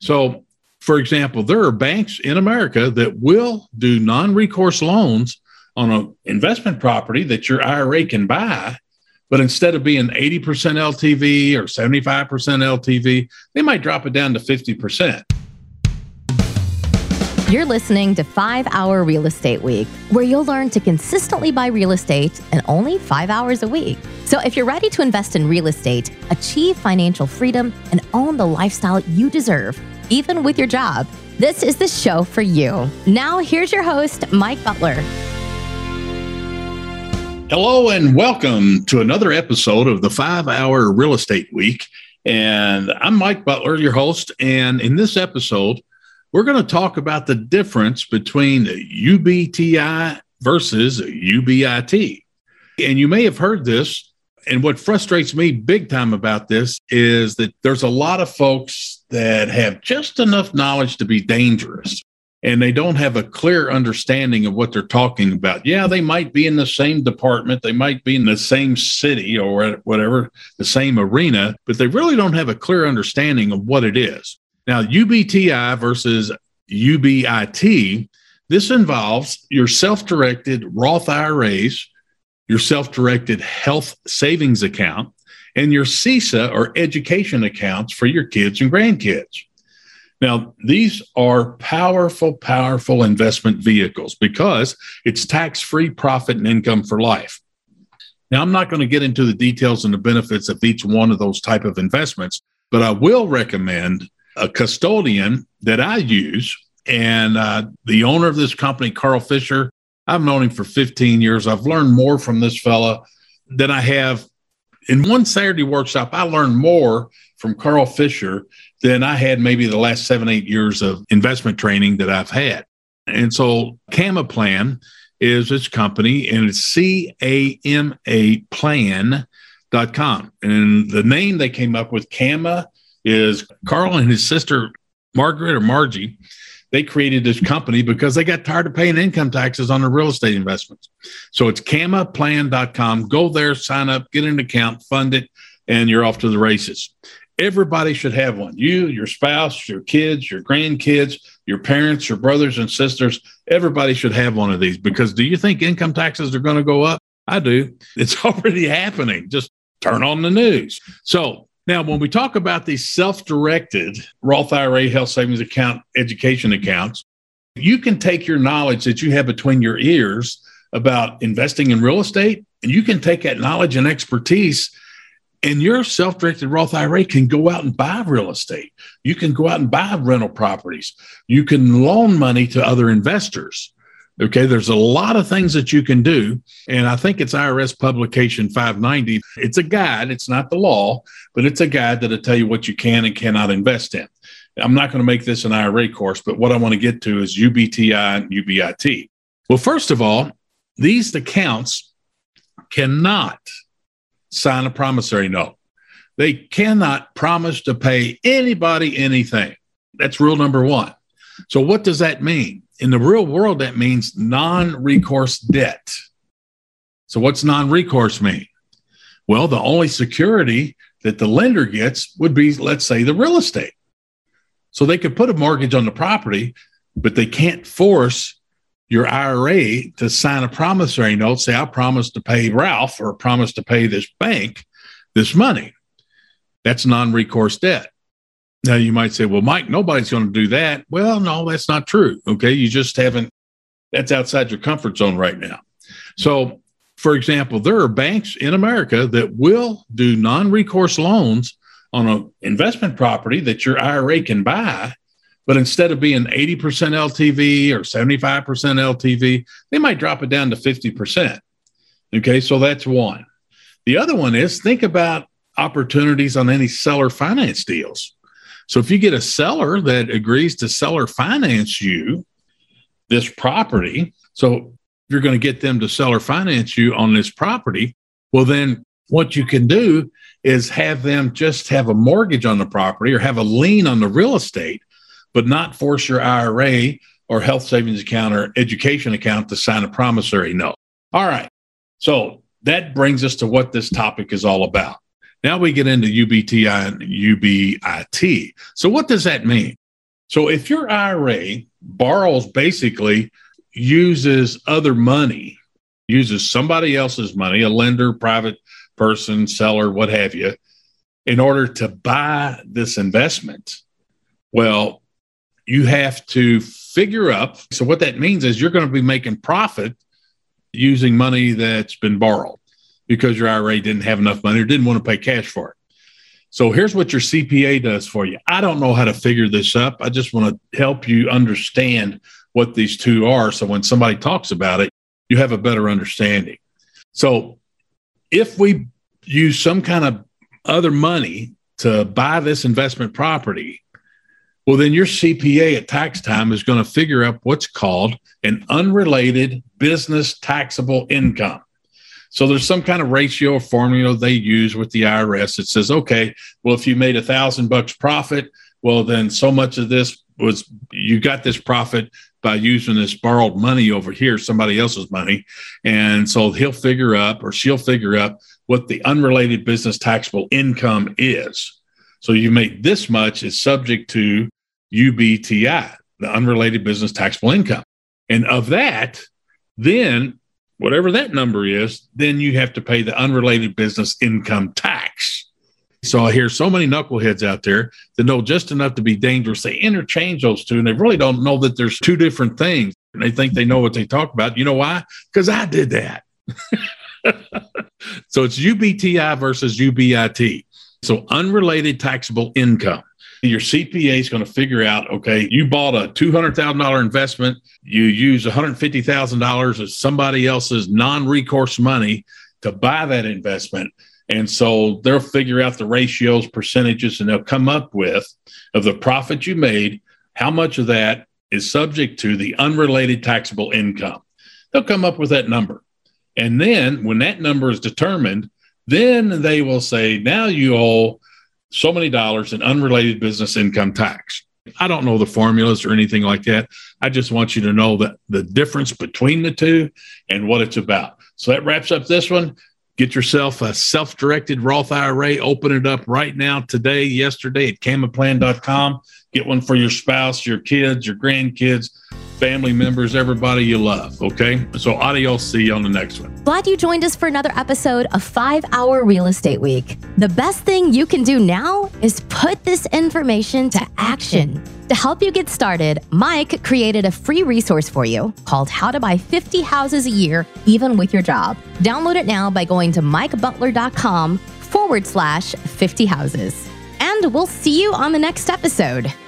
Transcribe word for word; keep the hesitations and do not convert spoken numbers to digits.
So, for example, there are banks in America that will do non-recourse loans on an investment property that your I R A can buy, but instead of being eighty percent L T V or seventy-five percent L T V, they might drop it down to fifty percent. You're listening to five hour Real Estate Week, where you'll learn to consistently buy real estate in only five hours a week. So if you're ready to invest in real estate, achieve financial freedom, and own the lifestyle you deserve, even with your job, this is the show for you. Now, here's your host, Mike Butler. Hello and welcome to another episode of the five hour Real Estate Week. And I'm Mike Butler, your host. And in this episode, we're going to talk about the difference between U B T I versus U B I T. And you may have heard this. And what frustrates me big time about this is that there's a lot of folks that have just enough knowledge to be dangerous, and they don't have a clear understanding of what they're talking about. Yeah, they might be in the same department, they might be in the same city or whatever, the same arena, but they really don't have a clear understanding of what it is. Now, U B T I versus U B I T, this involves your self-directed Roth I R As, your self-directed health savings account, and your S I S A or education accounts for your kids and grandkids. Now, these are powerful, powerful investment vehicles because it's tax-free profit and income for life. Now, I'm not going to get into the details and the benefits of each one of those type of investments, but I will recommend a custodian that I use. And uh, the owner of this company, Carl Fisher, I've known him for fifteen years. I've learned more from this fella than I have. In one Saturday workshop, I learned more from Carl Fisher than I had maybe the last seven, eight years of investment training that I've had. And so CamaPlan is this company, and it's C A M A plan dot com. And the name they came up with, Cama, is Carl and his sister, Margaret or Margie. They created this company because they got tired of paying income taxes on their real estate investments. So it's Cama Plan dot com. Go there, sign up, get an account, fund it, and you're off to the races. Everybody should have one. You, your spouse, your kids, your grandkids, your parents, your brothers and sisters, everybody should have one of these, because do you think income taxes are going to go up? I do. It's already happening. Just turn on the news. So now, when we talk about these self-directed Roth I R A, health savings account, education accounts, you can take your knowledge that you have between your ears about investing in real estate, and you can take that knowledge and expertise, and your self-directed Roth I R A can go out and buy real estate. You can go out and buy rental properties. You can loan money to other investors. Okay, there's a lot of things that you can do. And I think it's I R S Publication five ninety. It's a guide. It's not the law, but it's a guide that'll tell you what you can and cannot invest in. I'm not going to make this an I R A course, but what I want to get to is U B T I and U B I T. Well, first of all, these accounts cannot sign a promissory note. They cannot promise to pay anybody anything. That's rule number one. So what does that mean? In the real world, that means non-recourse debt. So what's non-recourse mean? Well, the only security that the lender gets would be, let's say, the real estate. So they could put a mortgage on the property, but they can't force your I R A to sign a promissory note, say, I promise to pay Ralph or promise to pay this bank this money. That's non-recourse debt. Now, you might say, well, Mike, nobody's going to do that. Well, no, that's not true. Okay. You just haven't, that's outside your comfort zone right now. So, for example, there are banks in America that will do non-recourse loans on an investment property that your I R A can buy, but instead of being eighty percent L T V or seventy-five percent L T V, they might drop it down to fifty percent. Okay. So that's one. The other one is, think about opportunities on any seller finance deals. So if you get a seller that agrees to seller finance you this property, so you're going to get them to seller finance you on this property, well, then what you can do is have them just have a mortgage on the property or have a lien on the real estate, but not force your I R A or health savings account or education account to sign a promissory note. All right. So that brings us to what this topic is all about. Now we get into U B T I and U B I T. So what does that mean? So if your I R A borrows, basically uses other money, uses somebody else's money, a lender, private person, seller, what have you, in order to buy this investment, well, you have to figure up. So what that means is you're going to be making profit using money that's been borrowed because your I R A didn't have enough money or didn't want to pay cash for it. So here's what your C P A does for you. I don't know how to figure this up. I just want to help you understand what these two are. So when somebody talks about it, you have a better understanding. So if we use some kind of other money to buy this investment property, well, then your C P A at tax time is going to figure out what's called an unrelated business taxable income. So there's some kind of ratio or formula they use with the I R S that says, okay, well, if you made a thousand bucks profit, well, then so much of this was, you got this profit by using this borrowed money over here, somebody else's money. And so he'll figure up, or she'll figure up what the unrelated business taxable income is. So you made this much is subject to U B T I, the unrelated business taxable income. And of that, then whatever that number is, then you have to pay the unrelated business income tax. So I hear so many knuckleheads out there that know just enough to be dangerous. They interchange those two, and they really don't know that there's two different things. And they think they know what they talk about. You know why? Because I did that. So it's U B T I versus U B I T. So unrelated taxable income. Your C P A is going to figure out, okay, you bought a two hundred thousand dollars investment. You use one hundred fifty thousand dollars of somebody else's non-recourse money to buy that investment. And so they'll figure out the ratios, percentages, and they'll come up with, of the profit you made, how much of that is subject to the unrelated taxable income. They'll come up with that number. And then when that number is determined, then they will say, now you owe so many dollars in unrelated business income tax. I don't know the formulas or anything like that. I just want you to know that the difference between the two and what it's about. So that wraps up this one. Get yourself a self-directed Roth I R A. Open it up right now, today, yesterday at camaplan dot com. Get one for your spouse, your kids, your grandkids, family members, everybody you love, okay? So adios, see you on the next one. Glad you joined us for another episode of five hour Real Estate Week. The best thing you can do now is put this information to action. To help you get started, Mike created a free resource for you called How to Buy fifty Houses a Year, Even with Your Job. Download it now by going to mikebutler.com forward slash 50 houses. And we'll see you on the next episode.